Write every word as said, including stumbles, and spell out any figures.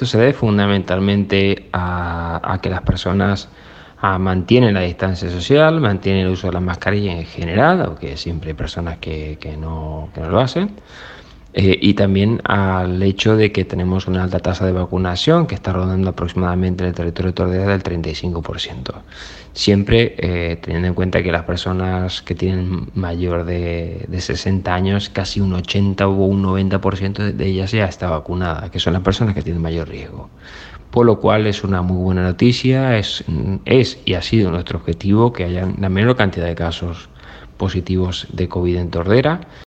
Esto se debe fundamentalmente a, a que las personas ah, mantienen la distancia social, mantienen el uso de la mascarilla en general, aunque siempre hay personas que, que no, que no lo hacen. Eh, y también al hecho de que tenemos una alta tasa de vacunación que está rondando aproximadamente en el territorio de Tordera del treinta y cinco por ciento. Siempre eh, teniendo en cuenta que las personas que tienen mayor de, de sesenta años, casi un ochenta o un noventa por ciento de ellas ya está vacunada, que son las personas que tienen mayor riesgo. Por lo cual es una muy buena noticia, es, es y ha sido nuestro objetivo que haya la menor cantidad de casos positivos de COVID en Tordera.